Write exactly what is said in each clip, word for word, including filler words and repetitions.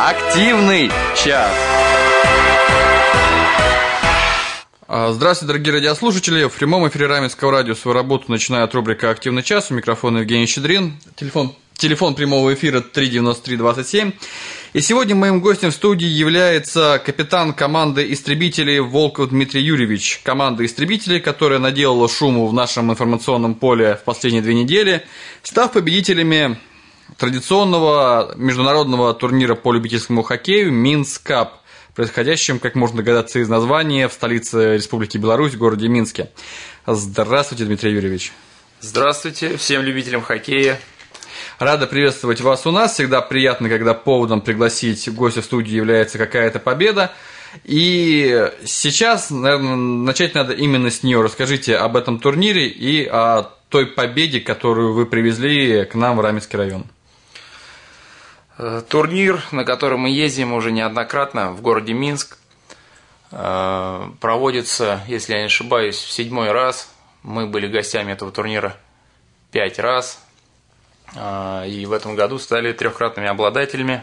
Активный час. Здравствуйте, дорогие радиослушатели. В прямом эфире Раменского радио свою работу начинает рубрика «Активный час». У микрофона Евгений Щедрин. Телефон, телефон прямого эфира три девяносто три двадцать семь. И сегодня моим гостем в студии является капитан команды истребителей Волков Дмитрий Юрьевич. Команда истребителей, которая наделала шуму в нашем информационном поле в последние две недели, став победителями традиционного международного турнира по любительскому хоккею «Минск Кап», происходящим, как можно догадаться из названия, в столице Республики Беларусь, в городе Минске. Здравствуйте, Дмитрий Юрьевич. Здравствуйте всем любителям хоккея. Рада приветствовать вас у нас. Всегда приятно, когда поводом пригласить гостя в студию является какая-то победа. И сейчас, наверное, начать надо именно с нее. Расскажите об этом турнире и о той победе, которую вы привезли к нам в Раменский район. Турнир, на который мы ездим уже неоднократно в городе Минск, проводится, если я не ошибаюсь, в седьмой раз. Мы были гостями этого турнира пять раз. И в этом году стали трехкратными обладателями,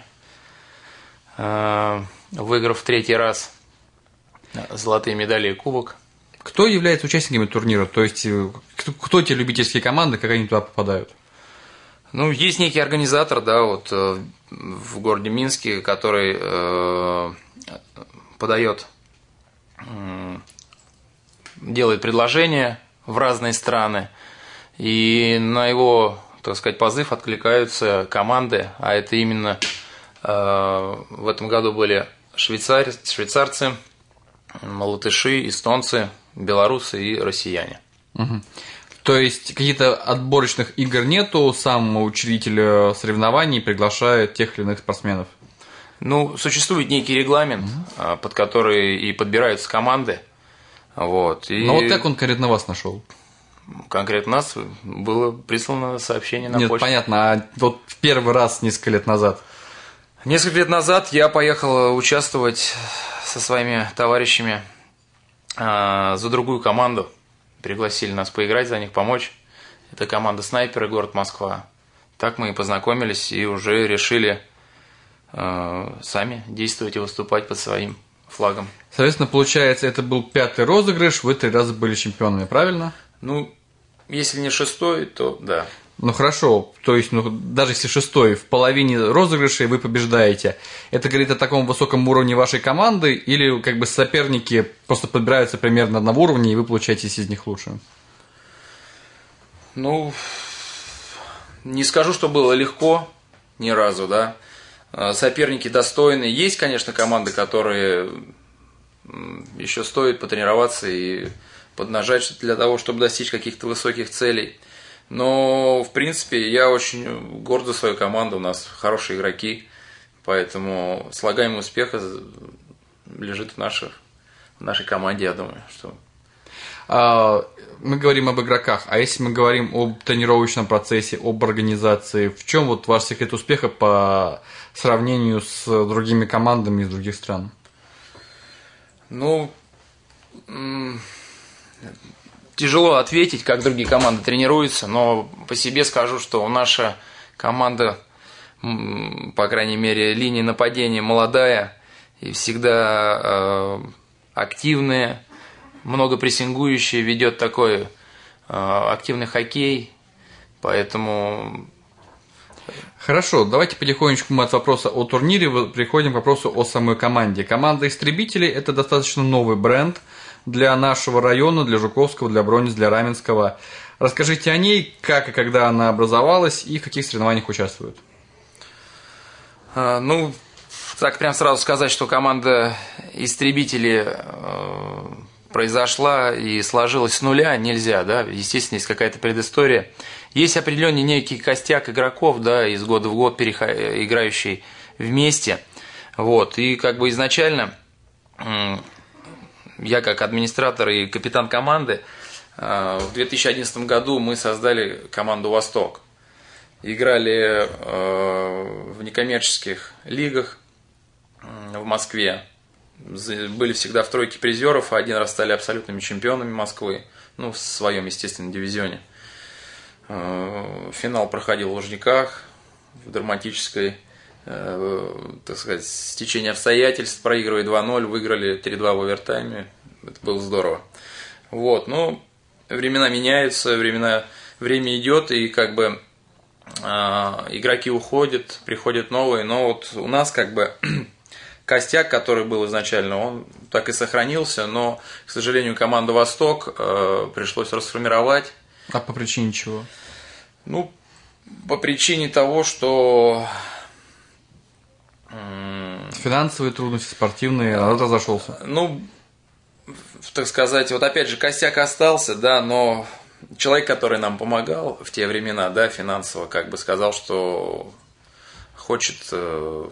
выиграв в третий раз золотые медали и кубок. Кто является участниками турнира? То есть, кто, кто те любительские команды, как они туда попадают? Ну, есть некий организатор, да, вот в городе Минске, который э, подает, э, делает предложения в разные страны, и на его, так сказать, позыв откликаются команды, а это именно э, в этом году были швейцар, швейцарцы, латыши, эстонцы, белорусы и россияне. Угу. То есть каких-то отборочных игр нету, сам учредитель соревнований приглашает тех или иных спортсменов? Ну, существует некий регламент, угу. под который и подбираются команды. Вот, и... Но вот как он конкретно вас нашел? Конкретно нас было прислано сообщение на Нет, почту. Нет, понятно, а вот в первый раз несколько лет назад? Несколько лет назад я поехал участвовать со своими товарищами за другую команду. Пригласили нас поиграть за них, помочь. Это команда «Снайперы», город Москва. Так мы и познакомились, и уже решили э, сами действовать и выступать под своим флагом. Соответственно, получается, это был пятый розыгрыш, вы три раза были чемпионами, правильно? Ну, если не шестой, то да. Ну хорошо, то есть, ну, даже если шестой, в половине розыгрышей вы побеждаете, это говорит о таком высоком уровне вашей команды, или как бы соперники просто подбираются примерно одного уровня, и вы получаетесь из них лучше? Ну, не скажу, что было легко ни разу, да. Соперники достойные. Есть, конечно, команды, которые еще стоит потренироваться и поднажать для того, чтобы достичь каких-то высоких целей. Но, в принципе, я очень горд за свою команду, у нас хорошие игроки, поэтому слагаемый успех лежит в, наших, в нашей команде, я думаю. Что... А, мы говорим об игроках, а если мы говорим об тренировочном процессе, об организации, в чем вот ваш секрет успеха по сравнению с другими командами из других стран? Ну... М- Тяжело ответить, как другие команды тренируются, но по себе скажу, что наша команда, по крайней мере, линия нападения молодая и всегда э, активная, много прессингующая, ведет такой э, активный хоккей, поэтому... Хорошо, давайте потихонечку мы от вопроса о турнире приходим к вопросу о самой команде. Команда истребителей – это достаточно новый бренд для нашего района, для Жуковского, для Бронниц, для Раменского. Расскажите о ней, как и когда она образовалась и в каких соревнованиях участвует. А, ну, так прям сразу сказать, что команда истребителей э, произошла и сложилась с нуля, нельзя, да, естественно, есть какая-то предыстория. Есть определенный некий костяк игроков, да, из года в год переход... играющий вместе, вот, и как бы изначально... Э, Я как администратор и капитан команды, в две тысячи одиннадцатом году мы создали команду «Восток». Играли в некоммерческих лигах в Москве. Были всегда в тройке призеров, а один раз стали абсолютными чемпионами Москвы, ну, в своем, естественно, дивизионе. Финал проходил в Лужниках, в драматической так сказать, стечение обстоятельств, проигрывая два ноль, выиграли три-два в овертайме. Это было здорово. Вот, ну, времена меняются, времена, время идет, и как бы э, игроки уходят, приходят новые, но вот у нас как бы костяк, который был изначально, он так и сохранился, но, к сожалению, команду «Восток» э, пришлось расформировать. А по причине чего? Ну, по причине того, что... Финансовые трудности, спортивные, народ разошелся. Ну, так сказать, вот опять же, костяк остался, да, но человек, который нам помогал в те времена, да, финансово, как бы сказал, что хочет э,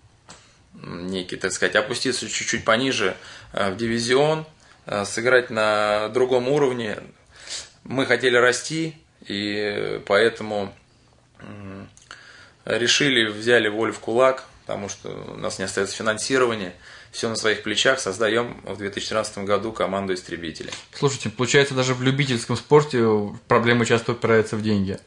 некий, так сказать, опуститься чуть-чуть пониже э, в дивизион, э, сыграть на другом уровне. Мы хотели расти, и поэтому э, решили, взяли волю в кулак, потому что у нас не остается финансирования. Все на своих плечах, создаем в две тысячи тринадцатом году команду истребителей. Слушайте, получается, даже в любительском спорте проблема часто упирается в деньги.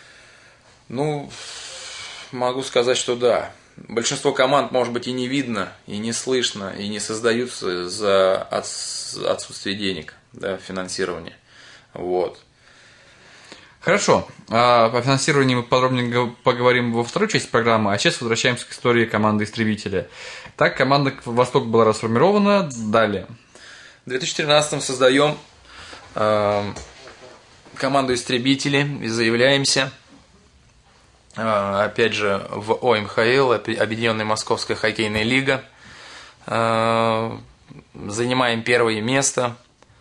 Ну, могу сказать, что да. Большинство команд, может быть, и не видно, и не слышно, и не создаются за отсутствие денег, да, финансирования. Вот. Хорошо. О финансировании мы подробнее поговорим во второй части программы, а сейчас возвращаемся к истории команды «Истребители». Так, команда «Восток» была расформирована. Далее. В две тысячи тринадцатом создаем э, команду «Истребители» и заявляемся, э, опять же, в О Эм Ха Эл, Объединенная Московская хоккейная лига. Э, занимаем первое место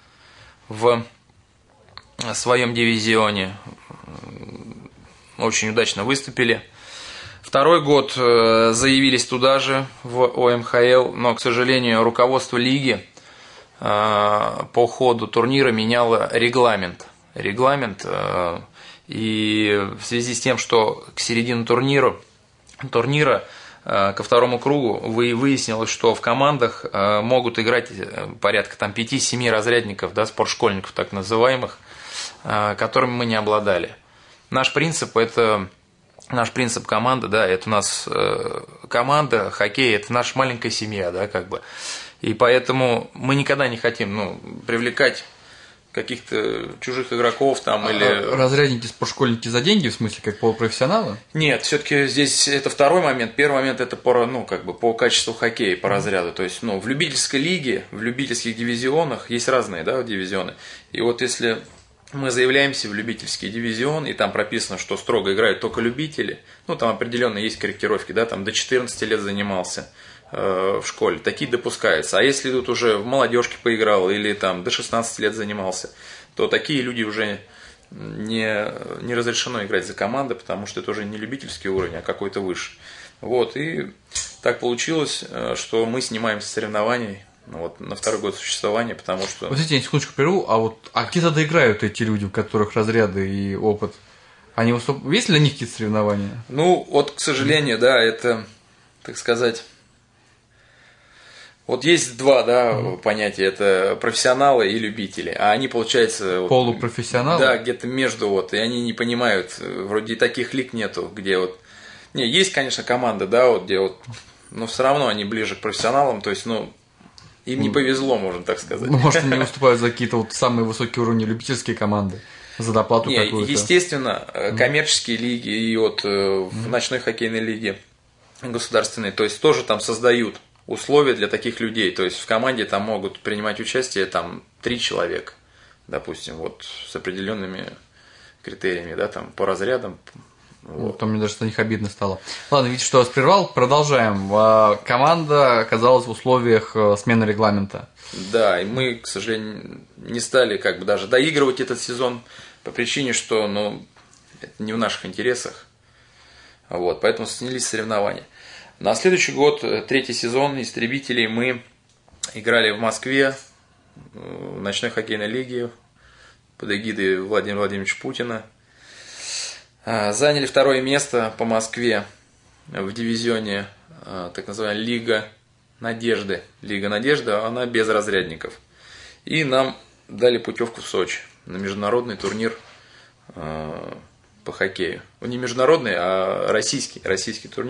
в в своем дивизионе, очень удачно выступили. Второй год заявились туда же, в О Эм Ха Эл, но, к сожалению, руководство лиги по ходу турнира меняло регламент. Регламент, и в связи с тем, что к середине турнира, турнира ко второму кругу выяснилось, что в командах могут играть порядка там пяти-семи разрядников, да, спортшкольников так называемых, которыми мы не обладали. Наш принцип – это наш принцип команды, да, это у нас команда, хоккей – это наша маленькая семья, да, как бы. И поэтому мы никогда не хотим, ну, привлекать каких-то чужих игроков там а или… Разрядники, спортшкольники за деньги, в смысле, как полупрофессионалы? Нет, все-таки здесь это второй момент. Первый момент – это по, ну, как бы по качеству хоккея, по разряду. То есть, ну, в любительской лиге, в любительских дивизионах есть разные, да, дивизионы. И вот если… мы заявляемся в любительский дивизион, и там прописано, что строго играют только любители. Ну, там определенно есть корректировки, да, там до четырнадцати лет занимался э, в школе. Такие допускаются. А если тут уже в молодежке поиграл или там до шестнадцати лет занимался, то такие люди уже не, не разрешено играть за команды, потому что это уже не любительский уровень, а какой-то выше. Вот, и так получилось, что мы снимаемся с соревнований. Вот, на второй год существования, потому что… Вот эти, я секундочку прерву, а вот а где тогда играют эти люди, у которых разряды и опыт? Они выступ... Есть ли для них какие-то соревнования? Ну, вот, к сожалению, да, это, так сказать… Вот есть два, да, mm-hmm. понятия, это профессионалы и любители, а они, получается… Полупрофессионалы? Да, где-то между, вот, и они не понимают, вроде таких лиг нету, где вот… Не, есть, конечно, команда, да, вот, где вот… Но все равно они ближе к профессионалам, то есть, ну… Им не повезло, можно так сказать. Ну, может, они выступают за какие-то вот самые высокие уровни любительские команды, за доплату не, какую-то. Естественно, коммерческие лиги и вот в mm-hmm. ночной хоккейной лиге государственной, то есть тоже там создают условия для таких людей. То есть в команде там могут принимать участие там три человека, допустим, вот с определенными критериями, да, там по разрядам. Вот. Там мне даже за них обидно стало. Ладно, видите, что я вас прервал, продолжаем. Команда оказалась в условиях смены регламента. Да, и мы, к сожалению, не стали как бы даже доигрывать этот сезон по причине, что, ну, это не в наших интересах. Вот, поэтому снялись соревнования. На следующий год, третий сезон «Истребителей», мы играли в Москве, в ночной хоккейной лиге под эгидой Владимира Владимировича Путина. Заняли второе место по Москве в дивизионе, так называемая Лига Надежды. Лига Надежды, она без разрядников. И нам дали путевку в Сочи на международный турнир по хоккею. Не международный, а российский, российский турнир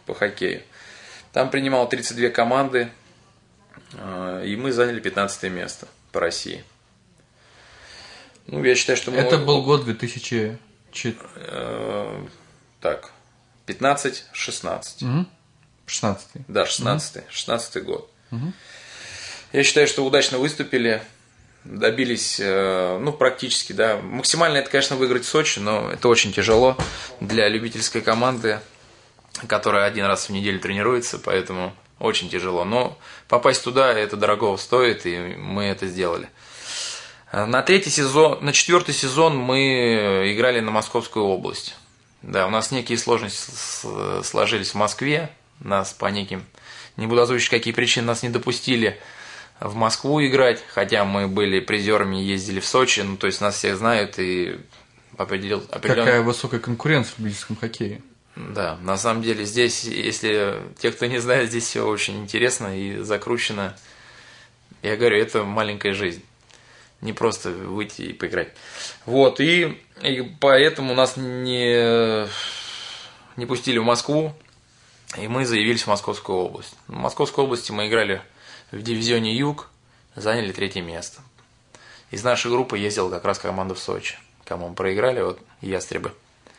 по хоккею. Там принимало тридцать две команды, и мы заняли пятнадцатое место по России. Ну, я считаю, что мы... Это был год две тысячи четвёртый. Так, пятнадцать-шестнадцать. Угу. шестнадцатый. Да, шестнадцатый. Угу. шестнадцатый год. Угу. Я считаю, что удачно выступили, добились, ну, практически, да. Максимально это, конечно, выиграть в Сочи, но это очень тяжело для любительской команды, которая один раз в неделю тренируется, поэтому очень тяжело. Но попасть туда это дорого стоит, и мы это сделали. На третий сезон, на четвертый сезон мы играли на Московскую область. Да, у нас некие сложности сложились в Москве, нас по неким, не буду озвучить, какие причины нас не допустили в Москву играть, хотя мы были призерами и ездили в Сочи, ну, то есть нас всех знают и определил... определен... Какая высокая конкуренция в любительском хоккее. Да, на самом деле здесь, если те, кто не знает, здесь все очень интересно и закручено. Я говорю, это маленькая жизнь. Не просто выйти и поиграть. Вот, и, и поэтому нас не, не пустили в Москву, и мы заявились в Московскую область. В Московской области мы играли в дивизионе Юг, заняли третье место. Из нашей группы ездила как раз команда в Сочи. Кому мы проиграли, вот Ястребы.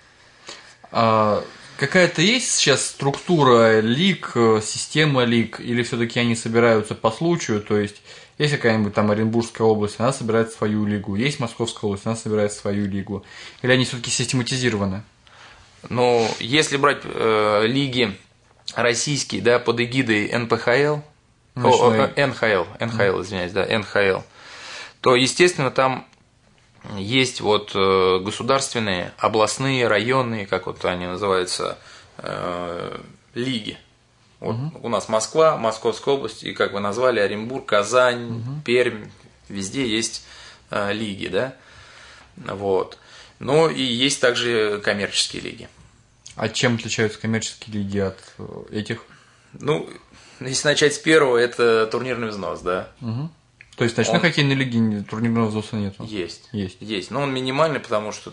А какая-то есть сейчас структура лиг, система лиг, или все-таки они собираются по случаю, то есть есть какая-нибудь там Оренбургская область, она собирает свою лигу, есть Московская область, она собирает свою лигу, или они все-таки систематизированы? Ну, если брать э, лиги российские, да, под эгидой эн пэ ха эл, о, эн ха эл, эн ха эл, извиняюсь, да, эн ха эл, то, естественно, там есть вот э, государственные, областные, районные, как вот они называются, э, лиги. Вот угу. У нас Москва, Московская область, и, как вы назвали, Оренбург, Казань, угу. Пермь, везде есть э, лиги, да, вот. Ну, и есть также коммерческие лиги. А чем отличаются коммерческие лиги от этих? Ну, если начать с первого, это турнирный взнос, да. Угу. То есть, в ночной он... хоккейной лиге турнирного взноса нет? Есть. Есть. Есть. Но он минимальный, потому что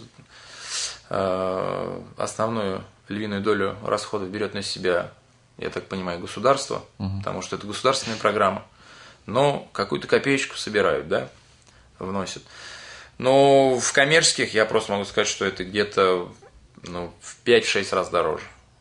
э, основную львиную долю расходов берет на себя, я так понимаю, государство, угу. потому что это государственная программа. Но какую-то копеечку собирают, да, вносят. Но в коммерческих я просто могу сказать, что это где-то ну, в пять-шесть раз дороже.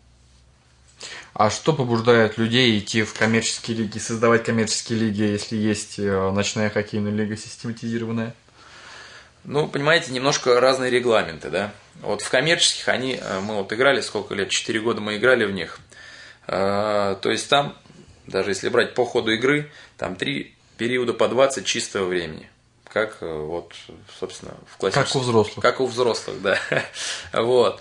А что побуждает людей идти в коммерческие лиги, создавать коммерческие лиги, если есть ночная хоккейная лига систематизированная? Ну, понимаете, немножко разные регламенты, да. Вот в коммерческих они, мы вот играли, сколько лет, четыре года мы играли в них. То есть там, даже если брать по ходу игры, там три периода по двадцать чистого времени. Как вот, собственно, в классическом... Как у взрослых. Как у взрослых, да. Вот.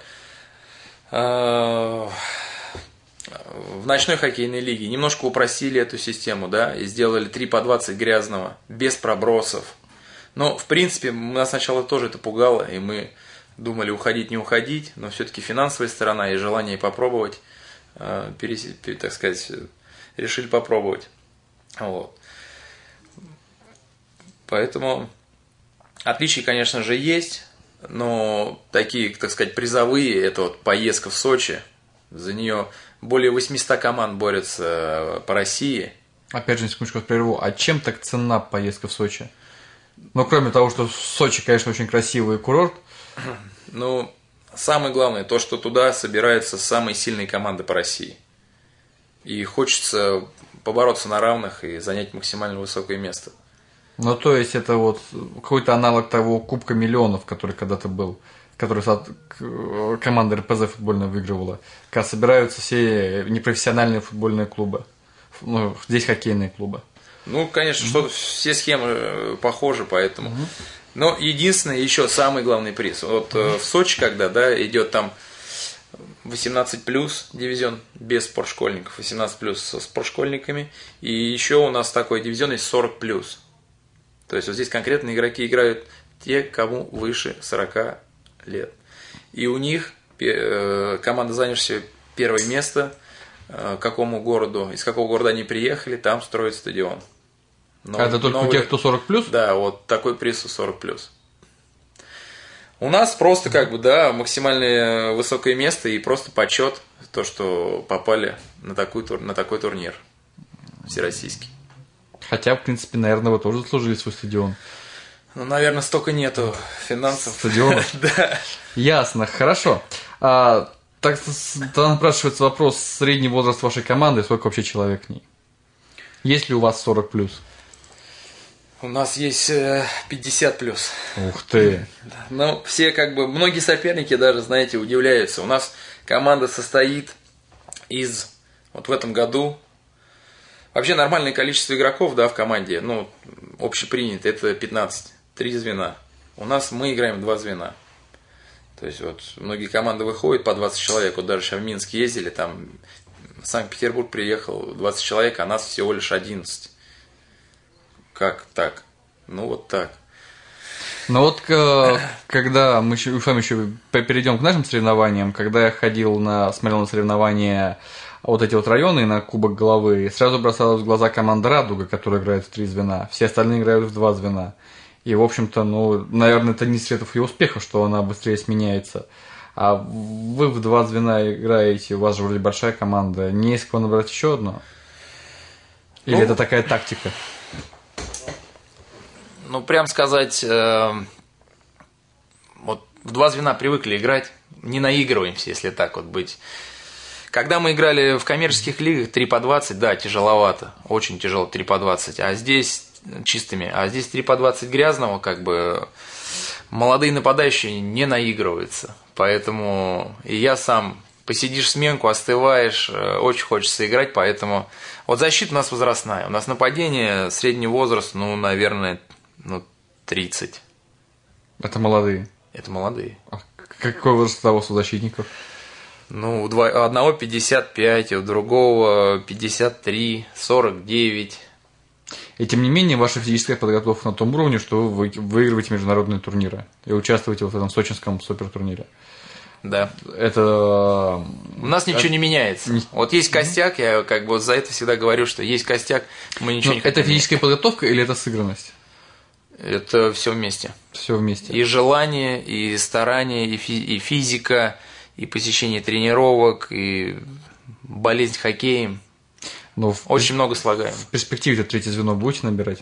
В ночной хоккейной лиге немножко упростили эту систему, да, и сделали три по двадцать грязного, без пробросов. Но, в принципе, нас сначала тоже это пугало, и мы думали, уходить, не уходить, но все-таки финансовая сторона и желание попробовать, перес... так сказать, решили попробовать. Вот. Поэтому отличия, конечно же, есть, но такие, так сказать, призовые, это вот поездка в Сочи, за нее более восемьсот команд борются по России. Опять же, секундочку прерву, а чем так ценна поездка в Сочи? Ну, кроме того, что Сочи, конечно, очень красивый курорт. Ну, самое главное, то, что туда собираются самые сильные команды по России. И хочется побороться на равных и занять максимально высокое место. Ну, то есть, это вот какой-то аналог того Кубка миллионов, который когда-то был, который команда эр пэ зэ футбольная выигрывала, когда собираются все непрофессиональные футбольные клубы, ну, здесь хоккейные клубы. Ну, конечно, mm-hmm. что все схемы похожи, поэтому. Mm-hmm. Но единственное, еще самый главный приз. Вот mm-hmm. в Сочи, когда, да, идет там восемнадцать плюс дивизион без спортшкольников, восемнадцать плюс со спортшкольниками, и еще у нас такой дивизион есть сорок плюс. То есть вот здесь конкретно игроки играют те, кому выше сорока лет. И у них э, команда, занявшая первое место, э, какому городу, из какого города они приехали, там строят стадион. Но, а это только новый, у тех, кто сорок плюс? Да, вот такой приз у сорок плюс. У нас просто как бы, да, максимально высокое место и просто почет, то, что попали на, такую, на такой турнир всероссийский. Хотя, в принципе, наверное, вы тоже заслужили свой стадион. Ну, наверное, столько нету финансов. Стадионов? Да. Ясно, хорошо. А, так напрашивается вопрос: средний возраст вашей команды, сколько вообще человек в ней? Есть ли у вас сорок плюс? У нас есть пятьдесят плюс. Ух ты! Ну, все как бы, многие соперники даже, знаете, удивляются. У нас команда состоит из, вот в этом году, вообще нормальное количество игроков, да, в команде, ну, общепринято, это пятнадцать, три звена. У нас мы играем в два звена. То есть вот многие команды выходят по двадцать человек, вот даже сейчас в Минск ездили, там в Санкт-Петербург приехал двадцать человек, а нас всего лишь одиннадцать. Как так? Ну вот так. Ну вот, когда мы с вами еще перейдем к нашим соревнованиям, когда я ходил на, смотрел на соревнования вот эти вот районы на Кубок Головы, сразу бросалась в глаза команда «Радуга», которая играет в три звена, все остальные играют в два звена. И, в общем-то, ну, наверное, это не средств ее успеха, что она быстрее сменяется. А вы в два звена играете, у вас же вроде большая команда, не из кого набрать еще одну? Или ну, это такая тактика? Ну, прям сказать, э, вот в два звена привыкли играть, не наигрываемся, если так вот быть. Когда мы играли в коммерческих лигах три по двадцать, да, тяжеловато, очень тяжело три по двадцать, а здесь чистыми, а здесь три по двадцать грязного, как бы молодые нападающие не наигрываются, поэтому и я сам, посидишь сменку, остываешь, очень хочется играть, поэтому вот защита у нас возрастная, у нас нападение, средний возраст, ну, наверное, ну, тридцать. Это молодые? Это молодые. А какой возраст у защитников? Ну, у одного пятьдесят пять, у другого пятьдесят три, сорок девять. И тем не менее, ваша физическая подготовка на том уровне, что вы выигрываете международные турниры и участвуете в этом сочинском супертурнире. Да. Это... У нас ничего не меняется. Вот есть костяк, я как бы за это всегда говорю, что есть костяк, мы ничего Но не хотим. Это физическая подготовка или это сыгранность? Это все вместе. Все вместе. И желание, и старание, и, фи- и физика, и посещение тренировок, и болезнь хоккеем. Но очень в... много слагаем. В перспективе третье звено будете набирать?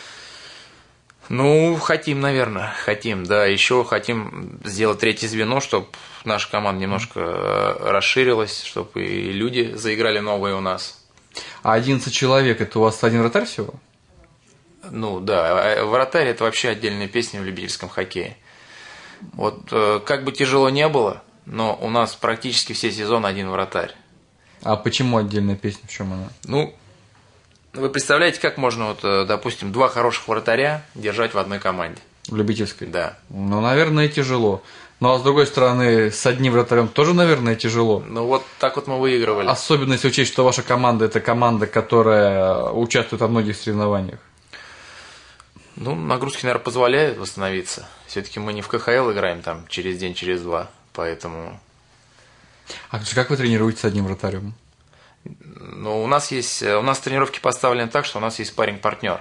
Ну, хотим, наверное, хотим, да. Еще хотим сделать третье звено, чтобы наша команда немножко расширилась, чтобы и люди заиграли новые у нас. А одиннадцать человек – это у вас один вратарь всего? Ну, да. Вратарь – это вообще отдельная песня в любительском хоккее. Вот как бы тяжело не было, но у нас практически все сезоны один вратарь. А почему отдельная песня, в чем она? Ну, вы представляете, как можно, вот, допустим, два хороших вратаря держать в одной команде? В любительской? Да. Ну, наверное, тяжело. Ну, а с другой стороны, с одним вратарем тоже, наверное, тяжело. Ну, вот так вот мы выигрывали. Особенно если учесть, что ваша команда – это команда, которая участвует во многих соревнованиях. Ну, нагрузки, наверное, позволяют восстановиться. Все-таки мы не в ка ха эл играем там через день, через два, поэтому... А как вы тренируетесь с одним вратарем? Ну, у нас есть, у нас тренировки поставлены так, что у нас есть спарринг-партнер.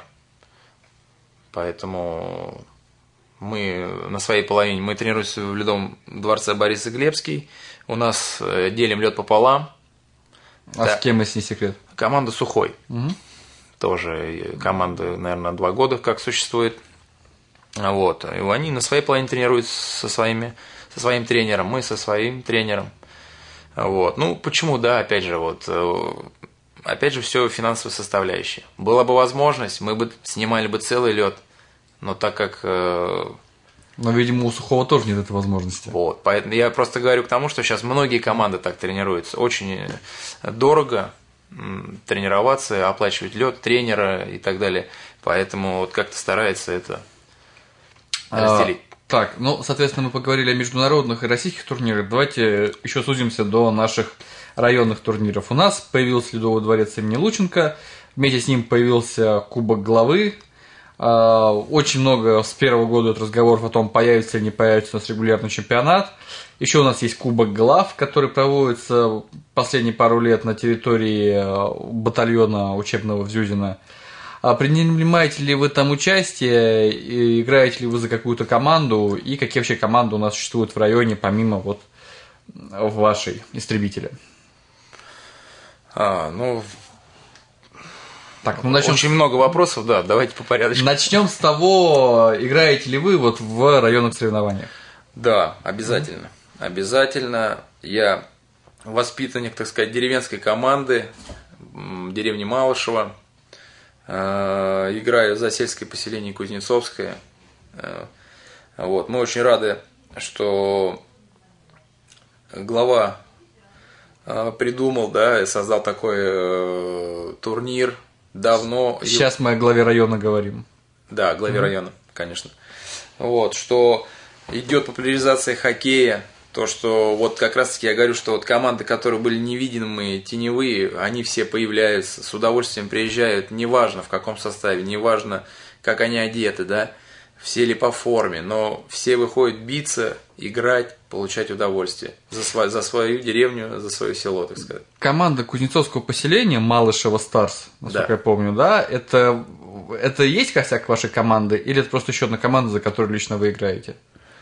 Поэтому мы на своей половине, мы тренируемся в Ледовом дворце Борис Глебский, у нас делим лед пополам. А да. С кем, если не секрет? Команда Сухой. Угу. Тоже команда, наверное, два года как существует. Вот. И они на своей половине тренируются со, своими, со своим тренером, мы со своим тренером. Вот. Ну, почему, да, опять же, вот, опять же, все финансовая составляющая. Была бы возможность, мы бы снимали бы целый лед, но так как... Но, видимо, у Сухого тоже нет этой возможности. Вот, поэтому я просто говорю к тому, что сейчас многие команды так тренируются. Очень дорого тренироваться, оплачивать лед, тренера и так далее. Поэтому вот как-то старается это разделить. А, так, ну, соответственно, мы поговорили о международных и российских турнирах. Давайте еще сузимся до наших районных турниров. У нас появился Ледовый дворец имени Лученко. Вместе с ним появился Кубок Главы. Очень много с первого года разговоров о том, появится или не появится у нас регулярный чемпионат. Еще у нас есть Кубок Глав, который проводится последние пару лет на территории батальона учебного в Зюзино. А принимаете ли вы там участие, и играете ли вы за какую-то команду, и какие вообще команды у нас существуют в районе, помимо вот вашей истребителя? А, ну, так, ну начнем. Очень с... много вопросов, да, давайте по порядку. Начнем с того, играете ли вы вот в районных соревнованиях? Да, обязательно. Mm-hmm. Обязательно. Я воспитанник, так сказать, деревенской команды деревни Малышево. Играю за сельское поселение Кузнецовское. Вот. Мы очень рады, что глава придумал, да, и создал такой э, турнир давно. Сейчас мы о главе района говорим. Да, о главе mm-hmm. района, конечно. Вот, что идет популяризация хоккея, то, что вот как раз-таки я говорю, что вот команды, которые были невидимые, теневые, они все появляются, с удовольствием приезжают, неважно в каком составе, неважно, как они одеты, да, все ли по форме, но все выходят биться, играть, получать удовольствие за, свою, за свою деревню, за свое село, так сказать. Команда Кузнецовского поселения Малышево Старс, насколько да. я помню, да, это, это есть косяк вашей команды, или это просто еще одна команда, за которую лично вы играете?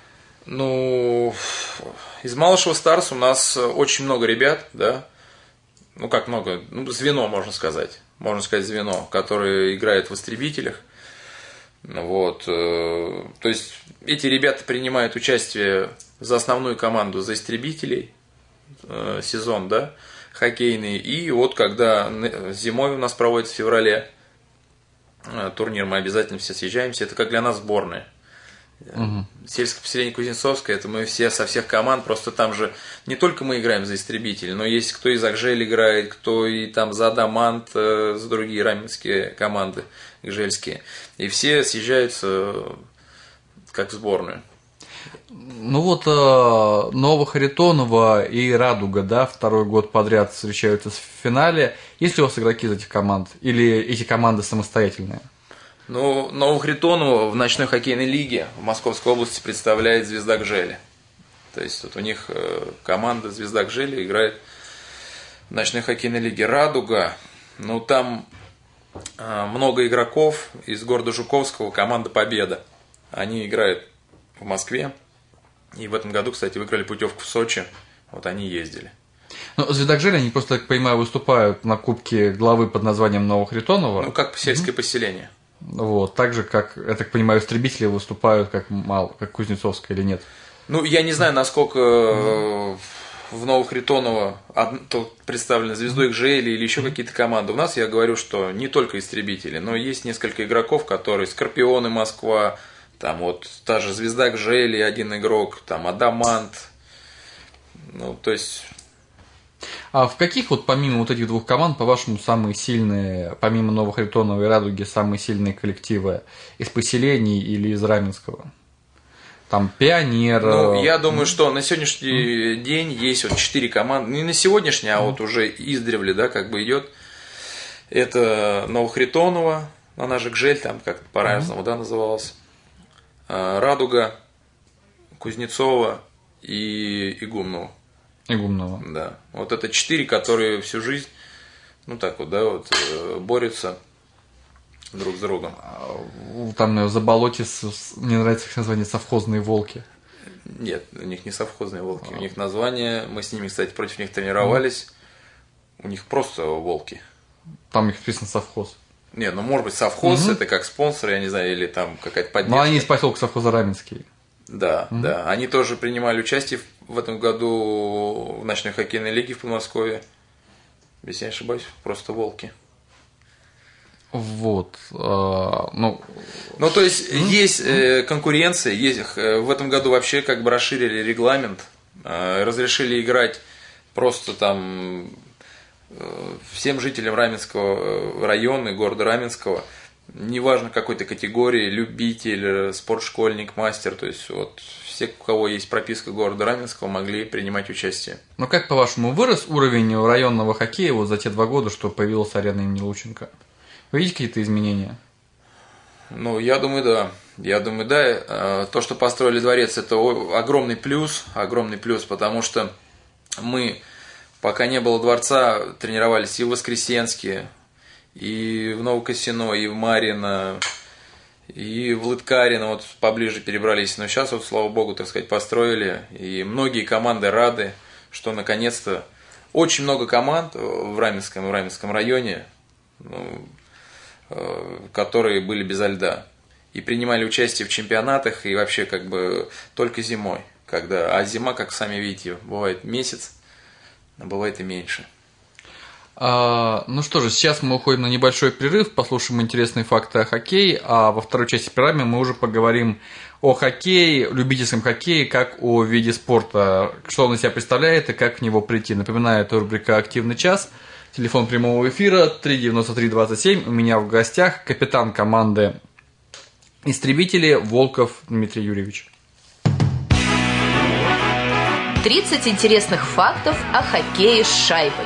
Ну, из Малышево Старс у нас очень много ребят, да, ну как много, ну звено, можно сказать, можно сказать звено, которые играют в истребителях. Вот, то есть эти ребята принимают участие за основную команду, за истребителей, сезон, да, хоккейный. И вот когда зимой у нас проводится в феврале турнир, мы обязательно все съезжаемся. Это как для нас сборная. Угу. Сельское поселение Кузнецовское, это мы все со всех команд, просто там же не только мы играем за истребителей, но есть кто из Акжель играет, кто и там за Адамант, за другие раменские команды акжельские. И все съезжаются как в сборную. Ну вот Новохаритонова и Радуга, да, второй год подряд встречаются в финале. Есть ли у вас игроки из этих команд? Или эти команды самостоятельные? Ну, Новохаритонова в ночной хоккейной лиге в Московской области представляет «Звезда Акжели». То есть вот у них команда «Звезда Акжели» играет в ночной хоккейной лиге. Радуга, ну там много игроков из города Жуковского, команда «Победа». Они играют в Москве. И в этом году, кстати, выиграли путевку в Сочи. Вот они ездили. Ну, «Звезда Акжели», они просто, так понимаю, выступают на Кубке главы под названием Новохаритонова. Ну, как сельское mm-hmm. поселение. Вот, так же, как, я так понимаю, истребители выступают как мало, как Кузнецовская или нет? Ну, я не знаю, насколько mm-hmm. в Новохаритоново представлены «Звездой Акжели» или еще mm-hmm. какие-то команды. У нас, я говорю, что не только истребители, но есть несколько игроков, которые «Скорпионы Москва», там вот та же «Звезда Акжели», один игрок, там «Адамант». Ну, то есть... А в каких вот помимо вот этих двух команд, по-вашему, самые сильные, помимо Новохаритонова и Радуги, самые сильные коллективы из поселений или из Раменского? Там Пионер. Ну, я думаю, что на сегодняшний mm. день есть вот четыре команды. Не на сегодняшний, а mm. вот уже издревле, да, как бы идет. Это Новохаритонова, она же Акжель, там как по-разному, mm. да, называлась. Радуга, Кузнецова и Игумнова. Игумнова. Да. Вот это четыре, которые всю жизнь, ну так вот, да, вот борются друг с другом. Там в Заболоте, мне нравится их название, совхозные волки. Нет, у них не совхозные волки, у них название, мы с ними, кстати, против них тренировались, у них просто волки. Там их написано совхоз. Не, ну может быть совхоз, угу. это как спонсор, я не знаю, или там какая-то поддержка. Но они из поселка совхоза Раменский. Да, угу. да. Они тоже принимали участие в этом году в ночной хоккейной лиге в Подмосковье. Если я не ошибаюсь, просто волки. Вот. А, ну, ну, то есть, mm-hmm. есть э, конкуренция, есть, э, в этом году вообще как бы расширили регламент, э, разрешили играть просто там э, всем жителям Раменского района, города Раменского, неважно какой то категории, любитель, спортшкольник, мастер, то есть вот все, у кого есть прописка города Раменского, могли принимать участие. Ну как, по-вашему, вырос уровень районного хоккея вот за те два года, что появилась арена имени Лученко? Вы видите какие-то изменения? Ну, я думаю, да. Я думаю, да. То, что построили дворец, это огромный плюс, огромный плюс, потому что мы, пока не было дворца, тренировались и в Воскресенске, и в Новокосино, и в Марино, и в Лыткарино вот поближе перебрались. Но сейчас вот, слава богу, так сказать, построили. И многие команды рады, что наконец-то очень много команд в Раменском, в Раменском районе, ну, которые были безо льда. И принимали участие в чемпионатах, и вообще как бы только зимой. Когда, а зима, как сами видите, бывает месяц, а бывает и меньше. А, ну что же, сейчас мы уходим на небольшой перерыв, послушаем интересные факты о хоккее, а во второй части программы мы уже поговорим о хоккее, любительском хоккее, как о виде спорта, что он из себя представляет и как в него прийти. Напоминаю, это рубрика «Активный час». Телефон прямого эфира три девяносто три двадцать семь. У меня в гостях капитан команды «Истребители» Волков Дмитрий Юрьевич. тридцать интересных фактов о хоккее с шайбой.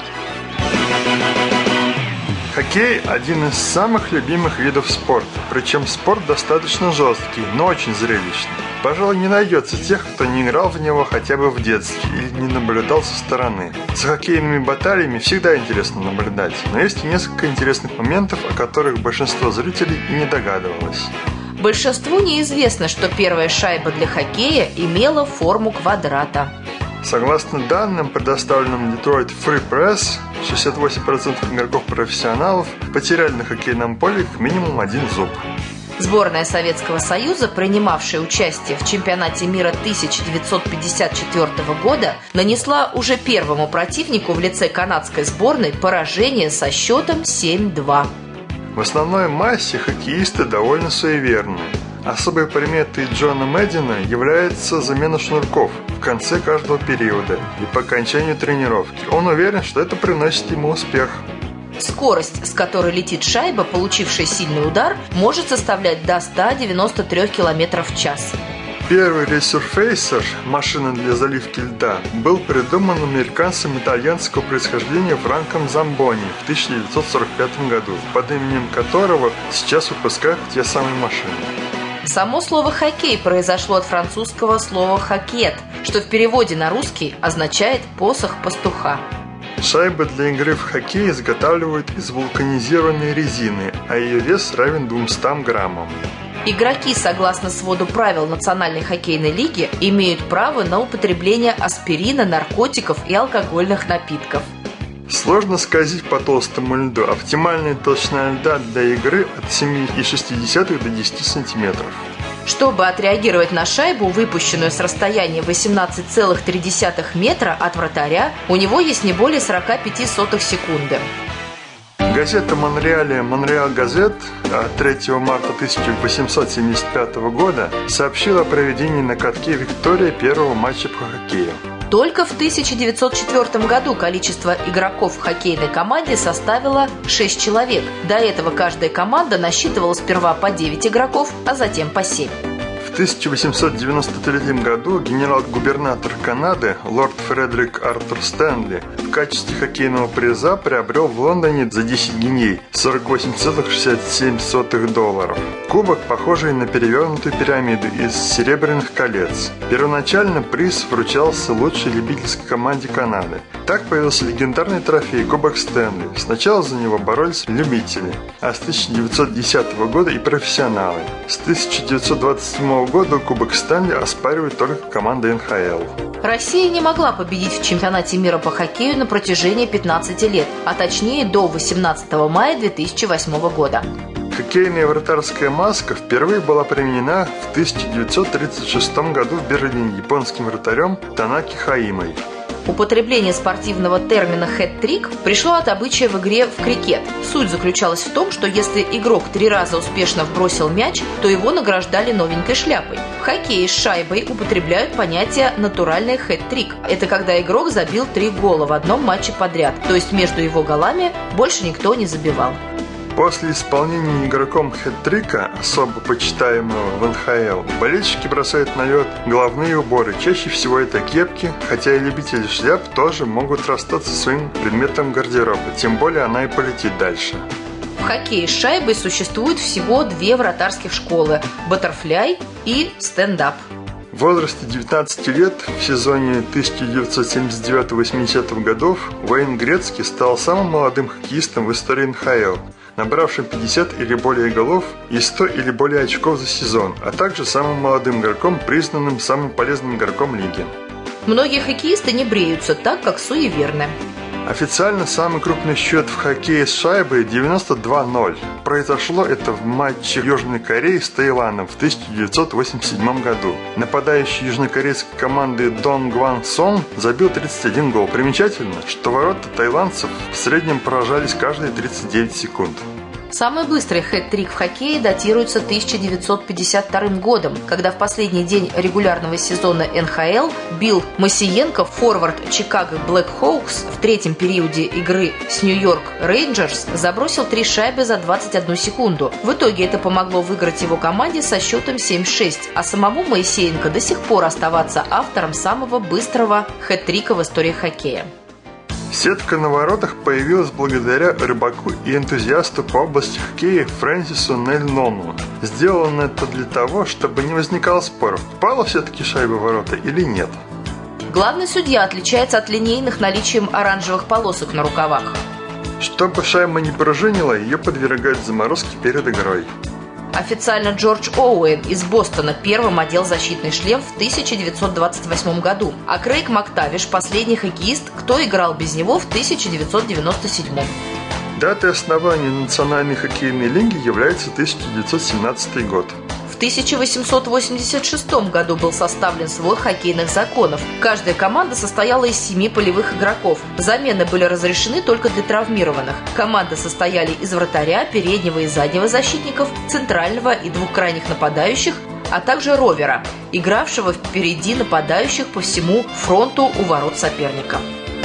Хоккей – один из самых любимых видов спорта, причем спорт достаточно жесткий, но очень зрелищный. Пожалуй, не найдется тех, кто не играл в него хотя бы в детстве или не наблюдал со стороны. За хоккейными баталиями всегда интересно наблюдать, но есть и несколько интересных моментов, о которых большинство зрителей и не догадывалось. Большинству неизвестно, что первая шайба для хоккея имела форму квадрата. Согласно данным, предоставленным Detroit Free Press, шестьдесят восемь процентов игроков-профессионалов потеряли на хоккейном поле как минимум один зуб. Сборная Советского Союза, принимавшая участие в чемпионате мира тысяча девятьсот пятьдесят четвёртого года, нанесла уже первому противнику в лице канадской сборной поражение со счетом семь-два. В основной массе хоккеисты довольно суеверны. Особой приметой Джона Мэддина является замена шнурков в конце каждого периода и по окончанию тренировки. Он уверен, что это приносит ему успех. Скорость, с которой летит шайба, получившая сильный удар, может составлять до ста девяноста трёх километров в час. Первый ресурфейсер, машина для заливки льда, был придуман американцем итальянского происхождения Франком Замбони в тысяча девятьсот сорок пятом году, под именем которого сейчас выпускают те самые машины. Само слово «хоккей» произошло от французского слова «хокет», что в переводе на русский означает «посох пастуха». Шайбы для игры в хоккей изготавливают из вулканизированной резины, а ее вес равен двумстам граммам. Игроки, согласно своду правил Национальной хоккейной лиги, имеют право на употребление аспирина, наркотиков и алкогольных напитков. Сложно скользить по толстому льду. Оптимальная толщина льда для игры от семь целых шесть десятых до десяти сантиметров. Чтобы отреагировать на шайбу, выпущенную с расстояния восемнадцать целых три десятых метра от вратаря, у него есть не более сорок пять сотых секунды. Газета Монреаля «Монреаль Газет» третьего марта тысяча восемьсот семьдесят пятого года сообщила о проведении на катке «Виктория» первого матча по хоккею. Только в тысяча девятьсот четвёртом году количество игроков в хоккейной команде составило шесть человек. До этого каждая команда насчитывала сперва по девять игроков, а затем по семь. В тысяча восемьсот девяносто третьем году генерал-губернатор Канады лорд Фредерик Артур Стэнли в качестве хоккейного приза приобрел в Лондоне за десять гиней сорок восемь целых шестьдесят семь сотых долларов кубок, похожий на перевернутую пирамиду из серебряных колец. Первоначально приз вручался лучшей любительской команде Канады. Так появился легендарный трофей Кубок Стэнли. Сначала за него боролись любители, а с тысяча девятьсот десятого года и профессионалы. С тысяча девятьсот двадцать седьмого года Кубок Стэнли оспаривает только команда эн ха эл. Россия не могла победить в чемпионате мира по хоккею на протяжении пятнадцати лет, а точнее до восемнадцатого мая две тысячи восьмого года. Хоккейная вратарская маска впервые была применена в тысяча девятьсот тридцать шестом году в Берлине японским вратарем Танаки Хаимой. Употребление спортивного термина «хэт-трик» пришло от обычая в игре в крикет. Суть заключалась в том, что если игрок три раза успешно вбросил мяч, то его награждали новенькой шляпой. В хоккее с шайбой употребляют понятие «натуральный хэт-трик». Это когда игрок забил три гола в одном матче подряд, то есть между его голами больше никто не забивал. После исполнения игроком хэт-трика, особо почитаемого в эн ха эл, болельщики бросают на лед головные уборы. Чаще всего это кепки, хотя и любители шляп тоже могут расстаться со своим предметом гардероба, тем более она и полетит дальше. В хоккее с шайбой существует всего две вратарских школы – баттерфляй и стендап. В возрасте девятнадцати лет в сезоне тысяча девятьсот семьдесят девятого — восьмидесятого годов Уэйн Грецки стал самым молодым хоккеистом в истории эн ха эл, набравшим пятьдесят или более голов и сто или более очков за сезон, а также самым молодым игроком, признанным самым полезным игроком лиги. Многие хоккеисты не бреются, так как суеверны. Официально самый крупный счет в хоккее с шайбой девяносто два ноль. Произошло это в матче Южной Кореи с Таиландом в тысяча девятьсот восемьдесят седьмом году. Нападающий южнокорейской команды Дон Гван Сон забил тридцать один гол. Примечательно, что ворота таиландцев в среднем поражались каждые тридцать девять секунд. Самый быстрый хэт-трик в хоккее датируется тысяча девятьсот пятьдесят вторым годом, когда в последний день регулярного сезона эн ха эл Билл Масиенко, форвард Чикаго Блэк Хоукс, в третьем периоде игры с Нью-Йорк Рейнджерс забросил три шайбы за двадцать одну секунду. В итоге это помогло выиграть его команде со счетом семь шесть, а самому Моисеенко до сих пор оставаться автором самого быстрого хэт-трика в истории хоккея. Сетка на воротах появилась благодаря рыбаку и энтузиасту по области хоккея Фрэнсису Нельнону. Сделано это для того, чтобы не возникало споров, попала все-таки шайба в ворота или нет. Главный судья отличается от линейных наличием оранжевых полосок на рукавах. Чтобы шайба не пружинила, ее подвергают заморозке перед игрой. Официально Джордж Оуэн из Бостона первым одел защитный шлем в тысяча девятьсот двадцать восьмом году, а Крейг Мактавиш – последний хоккеист, кто играл без него в тысяча девятьсот девяносто седьмом. Датой основания Национальной хоккейной лиги является тысяча девятьсот семнадцатый год. В тысяча восемьсот восемьдесят шестом году был составлен свод хоккейных законов. Каждая команда состояла из семи полевых игроков. Замены были разрешены только для травмированных. Команды состояли из вратаря, переднего и заднего защитников, центрального и двух крайних нападающих, а также ровера, игравшего впереди нападающих по всему фронту у ворот соперника.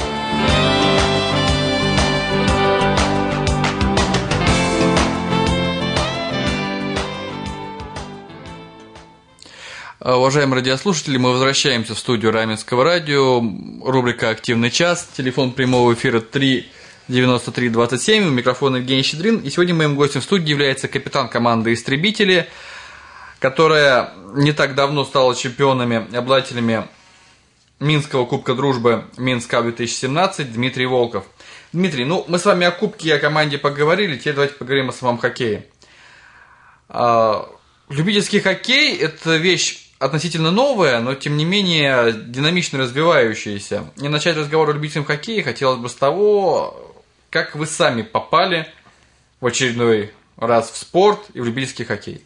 Уважаемые радиослушатели, мы возвращаемся в студию Раменского радио. Рубрика «Активный час». Телефон прямого эфира три девяносто три двадцать семь. У микрофона Евгений Щедрин. И сегодня моим гостем в студии является капитан команды «Истребители», которая не так давно стала чемпионами, обладателями Минского кубка дружбы Минск две тысячи семнадцать, Дмитрий Волков. Дмитрий, ну мы с вами о кубке и о команде поговорили, теперь давайте поговорим о самом хоккее. Любительский хоккей – это вещь относительно новая, но тем не менее динамично развивающаяся. И начать разговор о любительском хоккее хотелось бы с того, как вы сами попали в очередной раз в спорт и в любительский хоккей.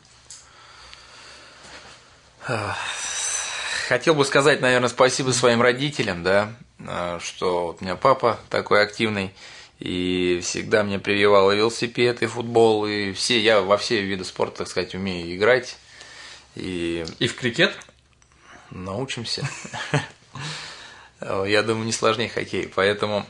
Хотел бы сказать, наверное, спасибо своим родителям, да, что вот у меня папа такой активный и всегда мне прививал и велосипед, и футбол, и все, я во все виды спорта, так сказать, умею играть. И, и в крикет? Научимся. Я думаю, не сложнее хоккей, поэтому...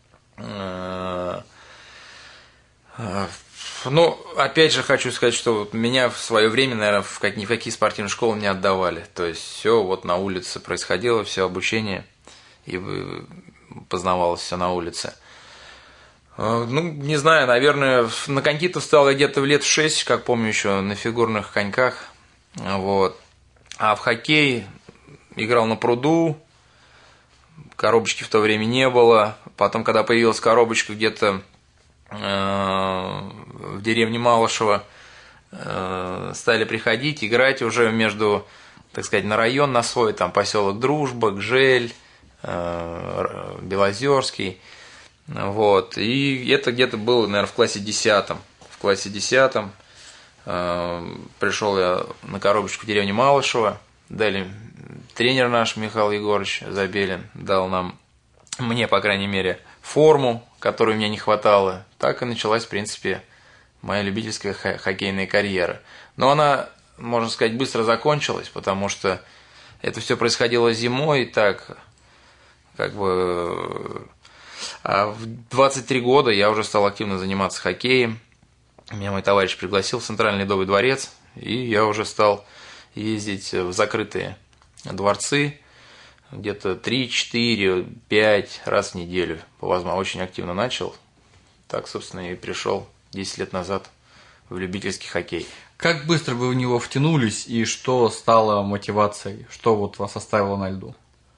Ну, опять же, хочу сказать, что меня в свое время, наверное, в как, ни в какие спортивные школы не отдавали. То есть все вот на улице происходило, все обучение, и познавалось все на улице. Ну, не знаю, наверное, на коньки-то встал я где-то в лет шесть, как помню еще, на фигурных коньках. Вот. А в хоккей играл на пруду, коробочки в то время не было. Потом, когда появилась коробочка где-то э, в деревне Малышево, э, стали приходить, играть уже между, так сказать, на район, на свой, там поселок Дружба, Гжель, э, Белозерский. Вот. И это где-то было, наверное, в классе десятом. В классе десятом э, пришел я на коробочку в деревне Малышево. Дали тренер наш Михаил Егорович Забелин дал нам, мне, по крайней мере, форму, которой мне не хватало. Так и началась, в принципе, моя любительская хоккейная карьера. Но она, можно сказать, быстро закончилась, потому что это все происходило зимой, так, как бы... А в двадцать три года я уже стал активно заниматься хоккеем. Меня мой товарищ пригласил в Центральный Ледовый дворец, и я уже стал ездить в закрытые дворцы где-то три, четыре, пять раз в неделю. По возможности очень активно начал. Так, собственно, и пришел десять лет назад в любительский хоккей. Как быстро вы в него втянулись и что стало мотивацией? Что вот вас оставило на льду?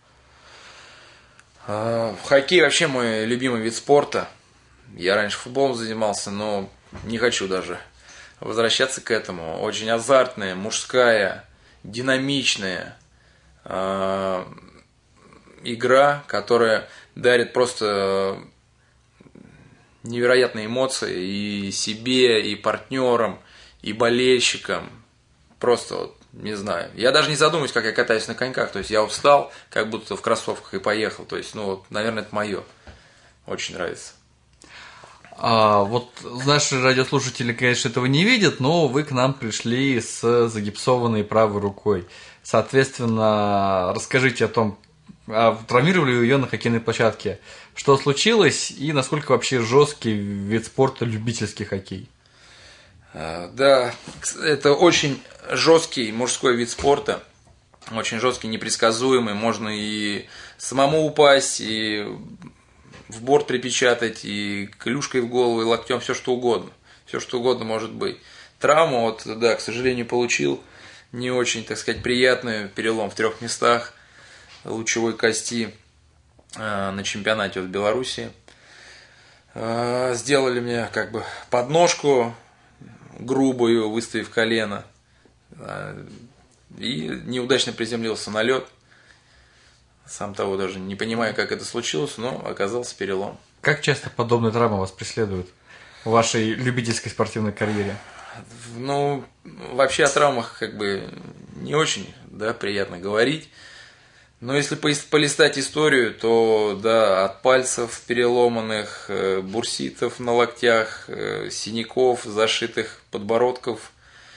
Хоккей вообще мой любимый вид спорта. Я раньше футболом занимался, но не хочу даже возвращаться к этому. Очень азартная, мужская, динамичная э, игра, которая дарит просто невероятные эмоции и себе, и партнерам, и болельщикам. Просто вот, не знаю. Я даже не задумываюсь, как я катаюсь на коньках. То есть я устал, как будто в кроссовках и поехал. То есть, ну вот, наверное, это мое. Очень нравится. А, вот наши радиослушатели, конечно, этого не видят, но вы к нам пришли с загипсованной правой рукой. Соответственно, расскажите о том, а травмировали вы ее на хоккейной площадке, что случилось и насколько вообще жесткий вид спорта любительский хоккей? Да, это очень жесткий мужской вид спорта, очень жесткий, непредсказуемый, можно и самому упасть, и в борт припечатать, и клюшкой в голову, и локтем, все что угодно, все что угодно может быть. Травму, вот, да, к сожалению, получил не очень, так сказать, приятную, перелом в трех местах лучевой кости э, на чемпионате в Беларуси. Э, сделали мне как бы подножку грубую, выставив колено, э, и неудачно приземлился на лед. Сам того даже не понимаю, как это случилось, но оказался перелом. Как часто подобные травмы вас преследуют в вашей любительской спортивной карьере? Ну, вообще о травмах как бы не очень, да, приятно говорить. Но если полистать историю, то да, от пальцев переломанных, бурситов на локтях, синяков, зашитых подбородков.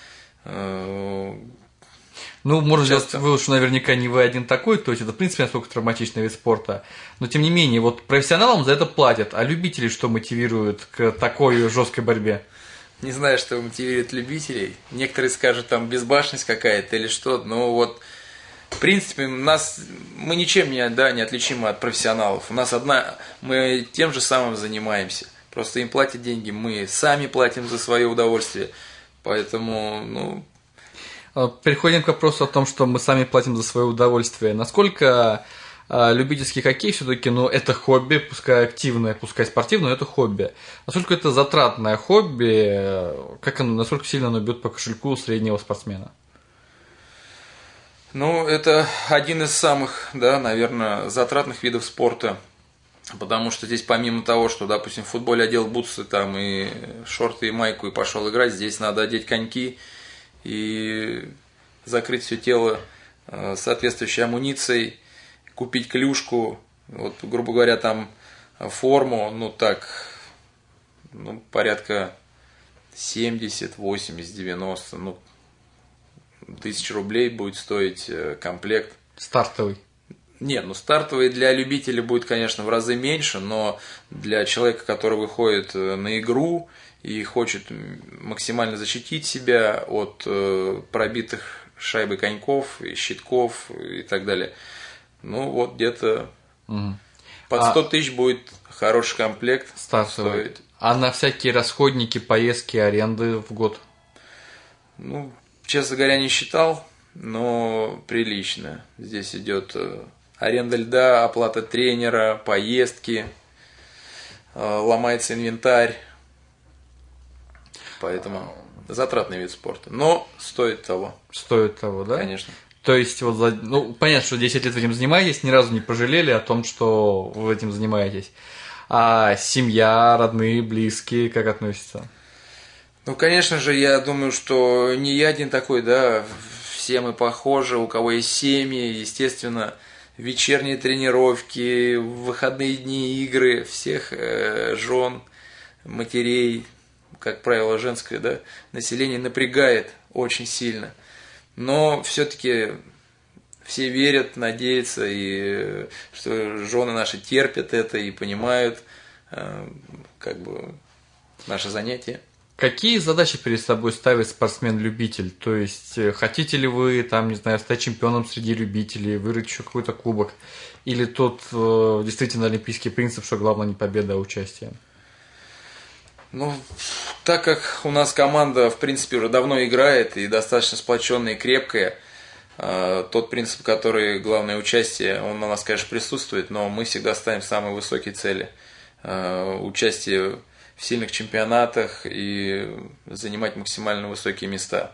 Ну, можно Часто. сделать вывод, что наверняка не вы один такой, то есть это, в принципе, насколько травматичный вид спорта. Но, тем не менее, вот профессионалам за это платят, а любителей что мотивирует к такой жесткой борьбе? Не знаю, что мотивирует любителей. Некоторые скажут, там, безбашенность какая-то или что, но вот, в принципе, нас, мы ничем не, да, не отличимы от профессионалов. У нас одна, мы тем же самым занимаемся. Просто им платят деньги, мы сами платим за свое удовольствие. Поэтому, ну... Переходим к вопросу о том, что мы сами платим за свое удовольствие. Насколько э, любительский хоккей все-таки, ну, это хобби, пускай активное, пускай спортивное, но это хобби. Насколько это затратное хобби, как оно, насколько сильно оно бьет по кошельку среднего спортсмена? Ну, это один из самых, да, наверное, затратных видов спорта. Потому что здесь помимо того, что, допустим, в футболе одел бутсы там, и шорты, и майку, и пошел играть, здесь надо одеть коньки и закрыть все тело соответствующей амуницией, купить клюшку, вот, грубо говоря, там форму, ну так, ну, порядка семьдесят, восемьдесят, девяносто, ну, тысяч рублей будет стоить комплект. Стартовый. Нет, ну стартовый для любителей будет, конечно, в разы меньше, но для человека, который выходит на игру и хочет максимально защитить себя от э, пробитых шайбы коньков, и щитков и так далее. Ну, вот где-то угу. под сто тысяч будет хороший комплект. Стартовый. Стоит. А на всякие расходники, поездки, аренды в год? Ну, честно говоря, не считал, но прилично. Здесь идет аренда льда, оплата тренера, поездки, ломается инвентарь. Поэтому затратный вид спорта. Но стоит того. Стоит того, да? Конечно. То есть, вот, за, ну, понятно, что десять лет этим занимаетесь, ни разу не пожалели о том, что вы этим занимаетесь. А семья, родные, близкие, как относятся? Ну, конечно же, я думаю, что не я один такой, да, все мы похожи, у кого есть семьи, естественно, вечерние тренировки, выходные дни, игры, всех э, жен, матерей, как правило, женское, да, население напрягает очень сильно. Но все-таки все верят, надеются, и что жены наши терпят это и понимают, э, как бы, наше занятие. Какие задачи перед собой ставит спортсмен-любитель? То есть, хотите ли вы, там, не знаю, стать чемпионом среди любителей, выиграть еще какой-то кубок? Или тот э, действительно олимпийский принцип, что главное не победа, а участие? Ну, так как у нас команда, в принципе, уже давно играет и достаточно сплоченная и крепкая, тот принцип, который главное участие, он у нас, конечно, присутствует, но мы всегда ставим самые высокие цели. Участие в сильных чемпионатах и занимать максимально высокие места.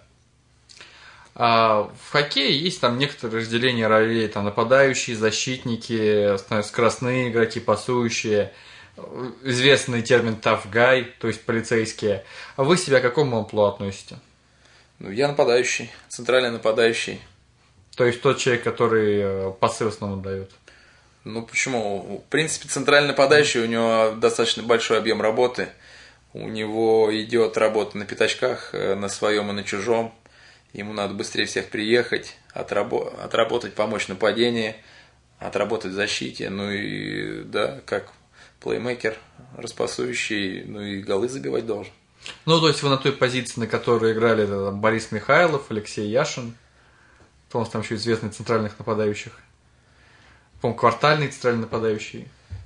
А в хоккее есть там некоторые разделения ролей, там нападающие, защитники, скоростные игроки, пасующие, известный термин tough guy, то есть полицейские. А вы себя к какому амплуа относите? Ну, я нападающий, центральный нападающий. То есть тот человек, который пасы в основном дает? Ну почему? В принципе, центральный нападающий, у него достаточно большой объем работы. У него идет работа на пятачках, на своем и на чужом. Ему надо быстрее всех приехать, отрабо- отработать, помочь в нападении, отработать в защите. Ну и да, как плеймейкер, распасующий, ну и голы забивать должен. Ну, то есть вы на той позиции, на которой играли это, там, Борис Михайлов, Алексей Яшин, по-моему, там еще известный центральных нападающих. По-моему, квартальный центральный нападающий.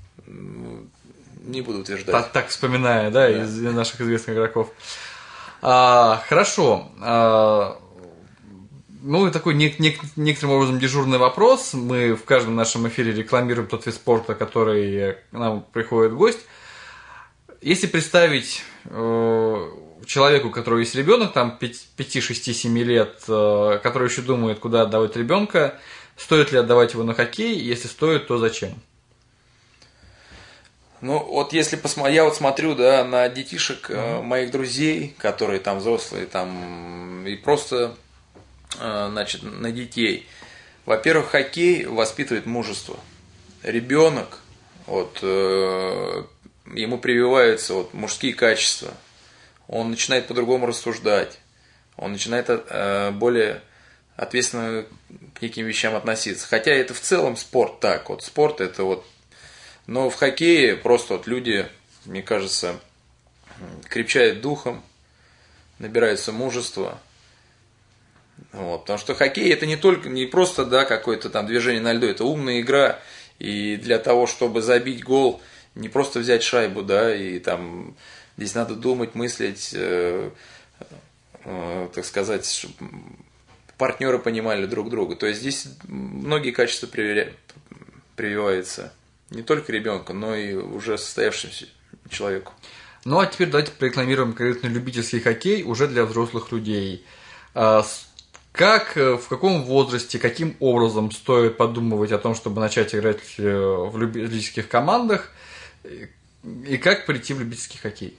Не буду утверждать. Так, так вспоминая, да, да, из наших известных игроков. А, хорошо. А, ну, и такой не, не, некоторым образом дежурный вопрос. Мы в каждом нашем эфире рекламируем тот вид спорта, который к нам приходит в гость. Если представить э, человеку, у которого есть ребенок, там пять, шесть, семь лет, э, который еще думает, куда отдавать ребенка, стоит ли отдавать его на хоккей? Если стоит, то зачем? Ну, вот если посмотреть, я вот смотрю, да, на детишек э, моих друзей, которые там взрослые, там, и просто, э, значит, на детей. Во-первых, хоккей воспитывает мужество. Ребенок, вот, э, ему прививаются вот мужские качества. Он начинает по-другому рассуждать. Он начинает э, более ответственно к неким вещам относиться. Хотя это в целом спорт так. Вот спорт это вот. Но в хоккее просто вот люди, мне кажется, крепчают духом, набираются мужества. Вот, потому что хоккей это не только, не просто, да, какое-то там движение на льду, это умная игра. И для того, чтобы забить гол, не просто взять шайбу, да, и там здесь надо думать, мыслить, э, э, так сказать, чтобы партнеры понимали друг друга. То есть здесь многие качества прививаются. Не только ребенку, но и уже состоявшемуся человеку. Ну, а теперь давайте прорекламируем конкретно любительский хоккей уже для взрослых людей. Как, в каком возрасте, каким образом стоит подумывать о том, чтобы начать играть в любительских командах, и как прийти в любительский хоккей?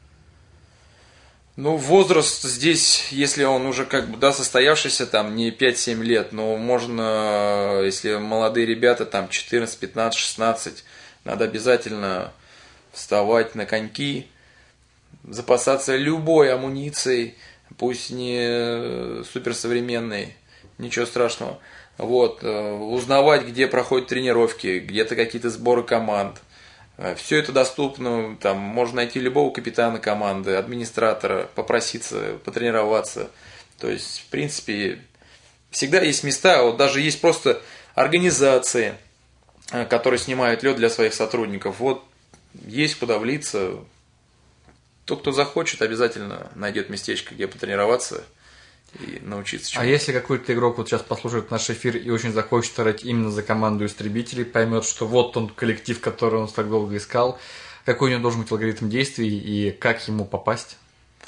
Ну, возраст здесь, если он уже как бы, да, состоявшийся, там, не пять-семь лет, но можно, если молодые ребята, там, четырнадцать, пятнадцать, шестнадцать, надо обязательно вставать на коньки, запасаться любой амуницией, пусть не суперсовременной, ничего страшного, вот, узнавать, где проходят тренировки, где-то какие-то сборы команд. Все это доступно, там можно найти любого капитана команды, администратора, попроситься, потренироваться. То есть, в принципе, всегда есть места, вот даже есть просто организации, которые снимают лед для своих сотрудников. Вот есть куда влиться. Тот, кто захочет, обязательно найдет местечко, где потренироваться и научиться чему-то. А если какой-то игрок вот сейчас послушает наш эфир и очень захочет играть именно за команду истребителей, поймет, что вот он коллектив, который он так долго искал, какой у него должен быть алгоритм действий и как ему попасть?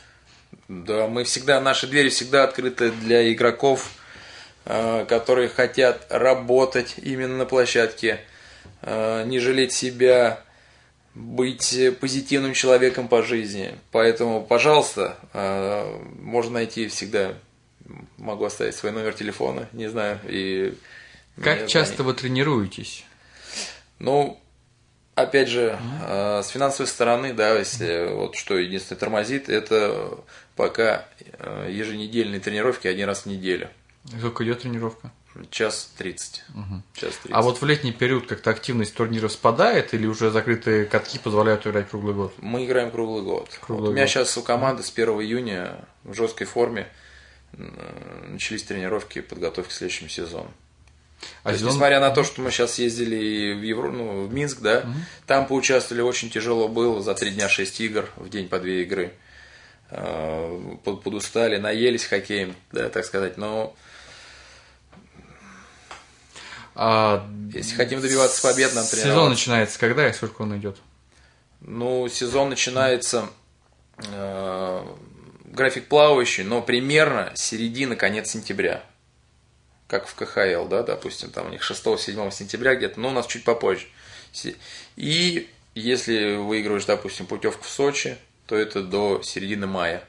Да, мы всегда, наши двери всегда открыты для игроков, которые хотят работать именно на площадке, не жалеть себя, быть позитивным человеком по жизни. Поэтому, пожалуйста, можно найти всегда. Могу оставить свой номер телефона, не знаю. И как часто вы тренируетесь? Ну, опять же, mm-hmm. с финансовой стороны, да, если вот что единственное тормозит, это пока еженедельные тренировки один раз в неделю. Сколько идет тренировка? Час тридцать. Угу. Час тридцать. А вот в летний период как-то активность турниров спадает или уже закрытые катки позволяют играть круглый год? Мы играем круглый год. Круглый вот у меня год. сейчас у команды с первого июня в жесткой форме начались тренировки подготовки к следующему сезону. А сезон... есть, несмотря на то, что мы сейчас ездили в, Евро... ну, в Минск, да, угу. там поучаствовали, очень тяжело было, за три дня шесть игр, в день по две игры. подустали, наелись хоккеем, да, так сказать, но а, если хотим добиваться побед, нам тренироваться. Сезон начинается когда и сколько он идет? Ну, сезон начинается, э, график плавающий, но примерно середина, конец сентября, как в ка ха эл, да, допустим, там у них шестого-седьмого сентября где-то, но у нас чуть попозже. И если выигрываешь, допустим, путевку в Сочи, то это до середины мая.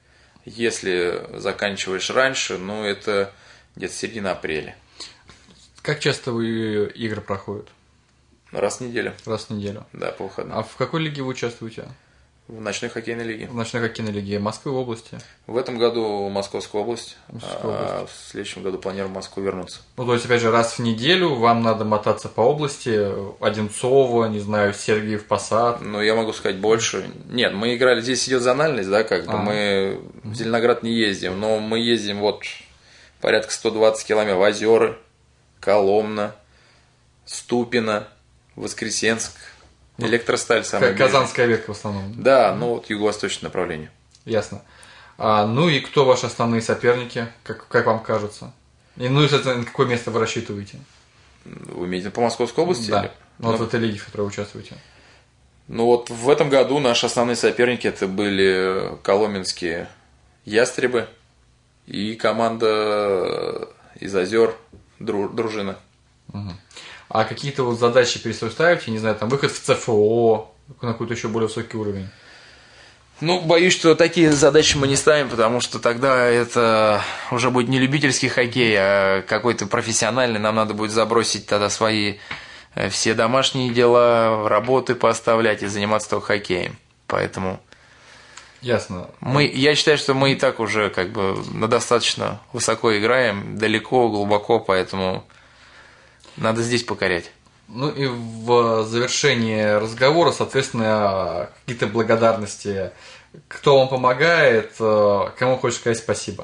Если заканчиваешь раньше, ну, это где-то середина апреля. Как часто вы игры проходят? Раз в неделю. Раз в неделю. Да, по выходным. А в какой лиге вы участвуете? В ночной хоккейной лиге. В ночной хоккейной лиге Москвы области? В этом году Московская область, Московская а область. в следующем году планируем в Москву вернуться. Ну, то есть, опять же, раз в неделю вам надо мотаться по области, Одинцово, не знаю, Сергиев Посад. Ну, я могу сказать больше. Нет, мы играли, здесь идет зональность, да, как бы, А. мы в Зеленоград не ездим, но мы ездим вот порядка сто двадцать километров в Озеры, Коломна, Ступино, Воскресенск, Электросталь самая ближняя. Казанская ветка в основном. Да, ну вот юго-восточное направление. Ясно. А, ну и кто ваши основные соперники, как, как вам кажется? И, ну и, соответственно, на какое место вы рассчитываете? Вы имеете по Московской области? Да, Или? ну, вот Ну, в этой лиге, в которой вы участвуете. ну вот в этом году наши основные соперники это были коломенские ястребы и команда из Озер Дру- Дружина. Угу. А какие-то вот задачи перед собой ставите, не знаю, там выход в цэ эф о, на какой-то еще более высокий уровень? Ну, боюсь, что такие задачи мы не ставим, потому что тогда это уже будет не любительский хоккей, а какой-то профессиональный. Нам надо будет забросить тогда свои э, все домашние дела, работы поставлять и заниматься только хоккеем. Поэтому Ясно. мы, я считаю, что мы и так уже как бы на достаточно высоко играем, далеко, глубоко, поэтому надо здесь покорять. Ну и в завершении разговора, соответственно, какие-то благодарности. Кто вам помогает, кому хочешь сказать спасибо?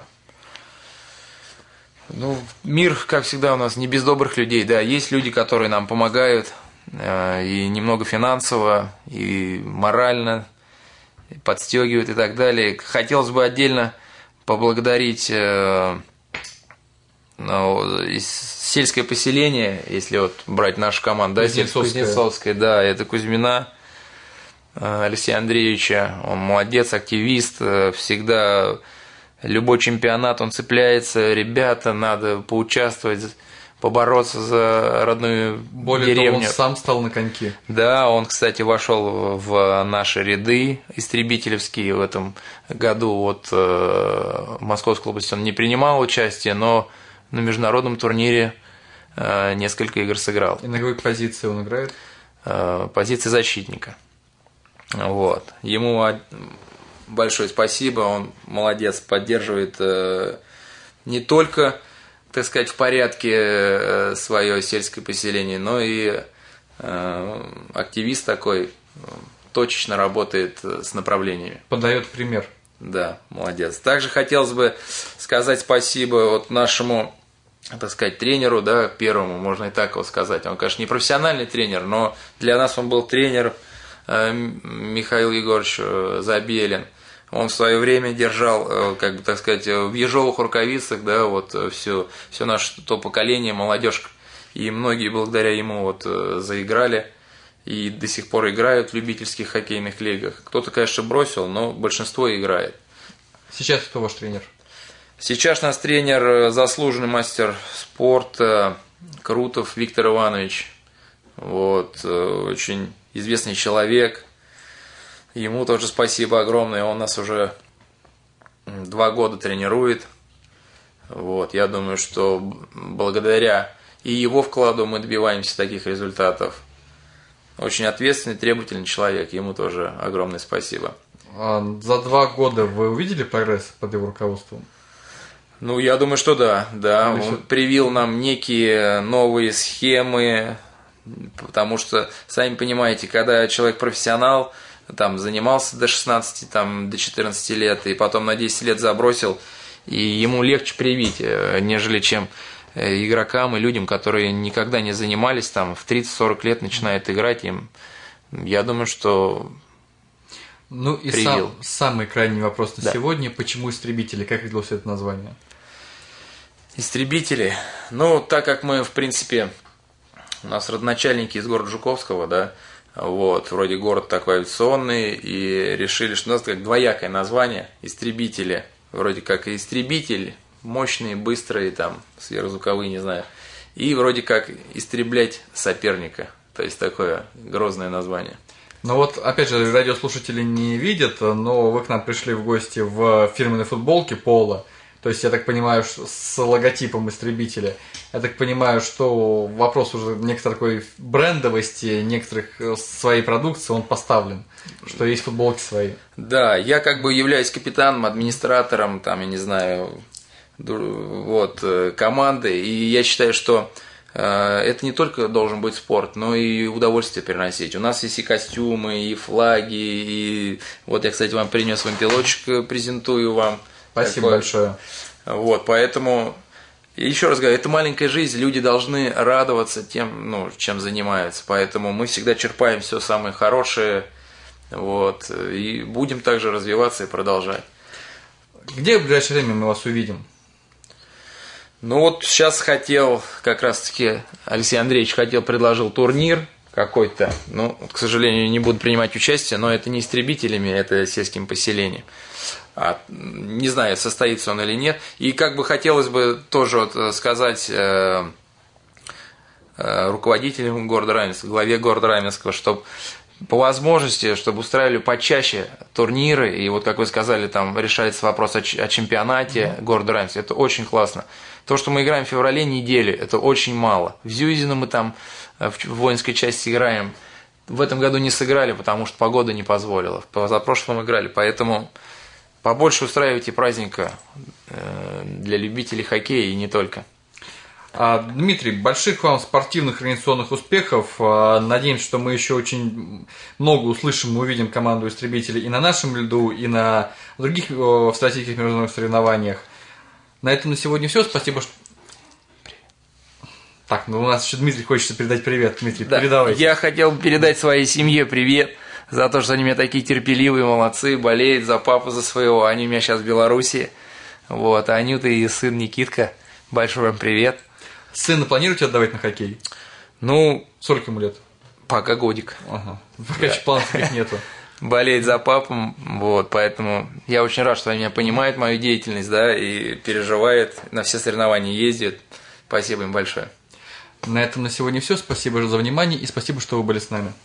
Ну, мир, как всегда, у нас не без добрых людей, да, есть люди, которые нам помогают, э, и немного финансово, и морально, и подстегивают и так далее. Хотелось бы отдельно поблагодарить э, ну, из сельское поселение, если вот брать нашу команду, да, Кузнецовская. Кузнецовская, да, это Кузьмина Алексея Андреевича, он молодец, активист, всегда любой чемпионат он цепляется, ребята, надо поучаствовать, побороться за родную Более деревню. того, он сам стал на коньки. Да, он, кстати, вошел в наши ряды истребительские в этом году. Вот в Московской области он не принимал участие, но на международном турнире несколько игр сыграл. И на какой позиции он играет? Позиция защитника. Вот. Ему большое спасибо, он молодец, поддерживает не только, так сказать, в порядке свое сельское поселение, но и активист такой, точечно работает с направлениями. Подает пример. Да, молодец. Также хотелось бы сказать спасибо вот нашему, так сказать, тренеру, да, первому, можно и так его сказать. Он, конечно, не профессиональный тренер, но для нас он был тренер, Михаил Егорович Забелин. Он в свое время держал, как бы, так сказать, в ежовых рукавицах, да, вот все, все наше то поколение, молодежь, и многие благодаря ему вот заиграли и до сих пор играют в любительских хоккейных лигах. Кто-то, конечно, бросил, но большинство играет. Сейчас кто ваш тренер? Сейчас наш тренер заслуженный мастер спорта Крутов Виктор Иванович. Вот, очень известный человек. Ему тоже спасибо огромное. Он нас уже два года тренирует. Вот, я думаю, что благодаря и его вкладу мы добиваемся таких результатов. Очень ответственный, требовательный человек. Ему тоже огромное спасибо. А за два года вы увидели прогресс под его руководством? Ну, я думаю, что да. Да, Ну, он что... привил нам некие новые схемы, потому что, сами понимаете, когда человек профессионал, там, занимался до шестнадцати, там, до четырнадцати лет, и потом на десять лет забросил, и ему легче привить, нежели чем игрокам и людям, которые никогда не занимались, там, в тридцать-сорок лет начинают играть, им, я думаю, что... Ну и привил. сам, самый крайний вопрос на Да. сегодня. Почему истребители? Как родилось это название? Истребители. Ну, так как мы, в принципе, у нас родоначальники из города Жуковского, да, вот, вроде город такой авиационный, и решили, что у нас как двоякое название, истребители, вроде как и истребитель, мощные, быстрые, там, сверхзвуковые, не знаю, и вроде как истреблять соперника, то есть такое грозное название. Ну вот, опять же, радиослушатели не видят, но вы к нам пришли в гости в фирменной футболке Поло. То есть, я так понимаю, что с логотипом истребителя. Я так понимаю, что вопрос уже некоторой такой брендовости, некоторых своей продукции, он поставлен. Что есть футболки свои. Да, я как бы являюсь капитаном, администратором, там, я не знаю, вот, команды. И я считаю, что это не только должен быть спорт, но и удовольствие переносить. У нас есть и костюмы, и флаги, и вот я, кстати, вам принес вымпелочек, презентую вам. Спасибо такое. большое. Вот, поэтому, еще раз говорю, это маленькая жизнь, люди должны радоваться тем, ну, чем занимаются. Поэтому мы всегда черпаем все самое хорошее, вот, и будем также развиваться и продолжать. Где в ближайшее время мы вас увидим? Ну вот сейчас хотел, как раз таки Алексей Андреевич хотел, предложил турнир какой-то. Ну, к сожалению, не буду принимать участие, но это не истребителями, это сельским поселением. А, не знаю, состоится он или нет. И как бы хотелось бы тоже вот сказать э, э, руководителям города Раменского, главе города Раменского, чтобы по возможности, чтобы устраивали почаще турниры, и вот, как вы сказали, там решается вопрос о, о чемпионате mm-hmm. города Раменского, это очень классно. То, что мы играем в феврале неделю, это очень мало. В Зюзино мы там в воинской части играем, в этом году не сыграли, потому что погода не позволила. В позапрошлом играли, поэтому побольше устраивайте праздника для любителей хоккея и не только. Дмитрий, больших вам спортивных организационных успехов. Надеемся, что мы еще очень много услышим и увидим команду истребителей и на нашем льду, и на других стратегических международных соревнованиях. На этом на сегодня все. Спасибо, что... Так, ну у нас еще Дмитрий хочется передать привет. Дмитрий, да, передавайте. Я хотел передать своей семье привет за то, что они у меня такие терпеливые, молодцы, болеют за папу, за своего. Они у меня сейчас в Беларуси. Вот, а Анюта и сын Никитка. Большой вам привет. Сына планируете отдавать на хоккей? Ну, сколько ему лет? Пока годик. Ага. Пока еще планов таких нету. Болеет за папу, вот, поэтому я очень рад, что они меня понимают, мою деятельность, да, и переживают, на все соревнования ездят. Спасибо им большое. На этом на сегодня все. Спасибо за внимание и спасибо, что вы были с нами.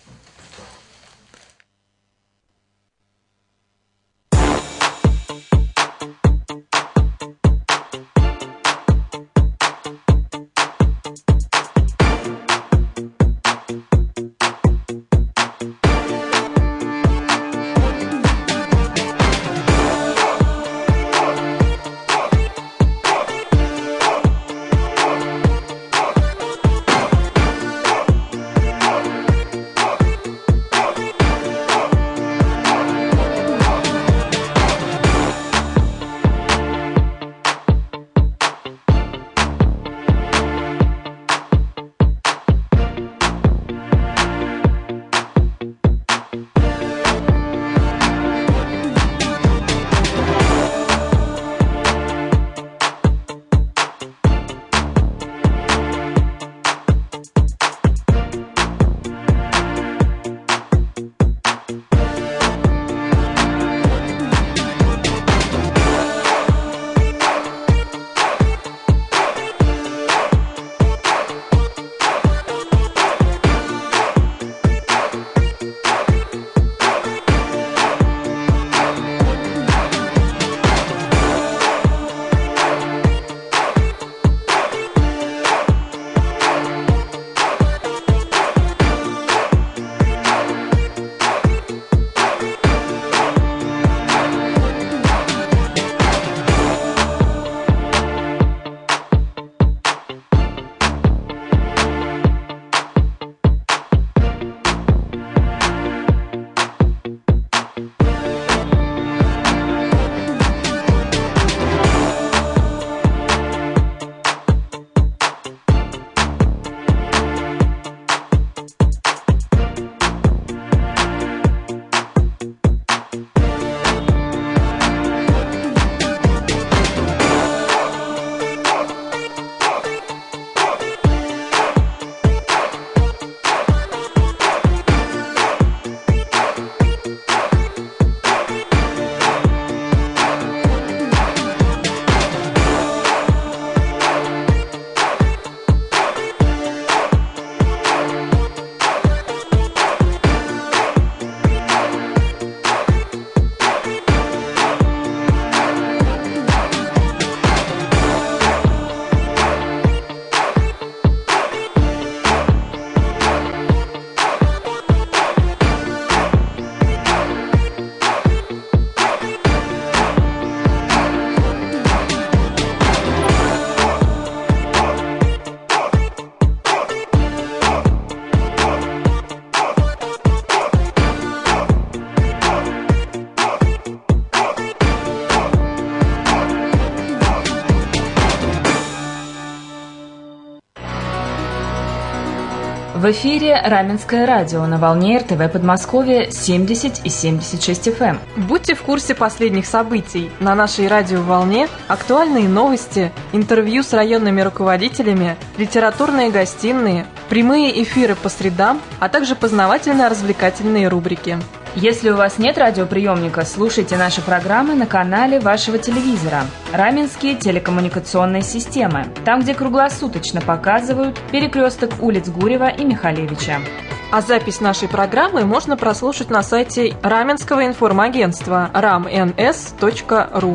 В эфире Раменское радио на волне эр тэ вэ Подмосковье семьдесят и семьдесят шесть эф эм. Будьте в курсе последних событий. На нашей радиоволне актуальные новости, интервью с районными руководителями, литературные гостиные, прямые эфиры по средам, а также познавательно-развлекательные рубрики. Если у вас нет радиоприемника, слушайте наши программы на канале вашего телевизора «Раменские телекоммуникационные системы», там, где круглосуточно показывают перекресток улиц Гурева и Михалевича. А запись нашей программы можно прослушать на сайте Раменского информагентства рам эн эс точка ру.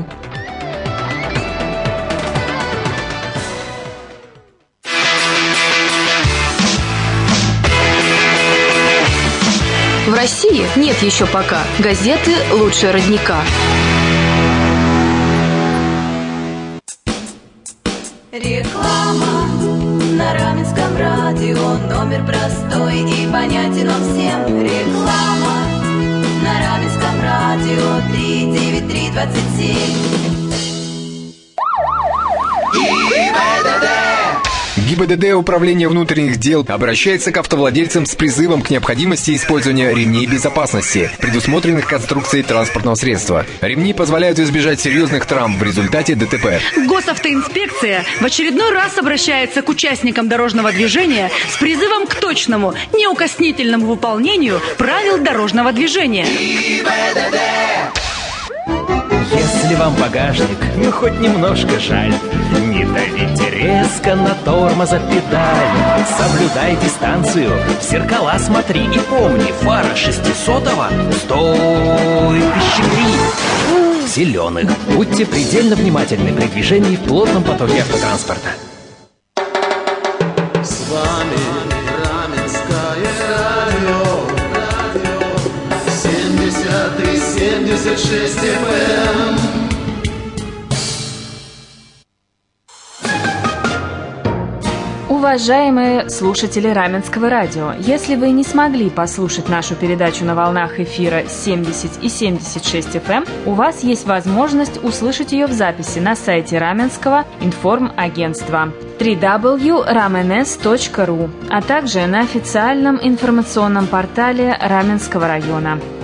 В России нет еще пока газеты лучше родника. Реклама на Раменском радио. Номер простой и понятен он всем. Реклама на Раменском радио. Три девять три двадцать семь. ГИБДД Управления внутренних дел обращается к автовладельцам с призывом к необходимости использования ремней безопасности, предусмотренных конструкцией транспортного средства. Ремни позволяют избежать серьезных травм в результате дэ тэ пэ. Госавтоинспекция в очередной раз обращается к участникам дорожного движения с призывом к точному, неукоснительному выполнению правил дорожного движения. Если вам багажник, ну хоть немножко жаль, не давите резко на тормоза педаль. Соблюдай дистанцию, в зеркала смотри и помни, фара шестисотого, стой, пищеври. Зеленых. Будьте предельно внимательны при движении в плотном потоке автотранспорта. С вами Раменское радио, семьдесят три семьдесят шесть эф эм. Уважаемые слушатели Раменского радио, если вы не смогли послушать нашу передачу на волнах эфира семьдесят и семьдесят шесть эф эм, у вас есть возможность услышать ее в записи на сайте Раменского информагентства дабл ю дабл ю дабл ю точка рам эн эс точка ру, а также на официальном информационном портале Раменского района.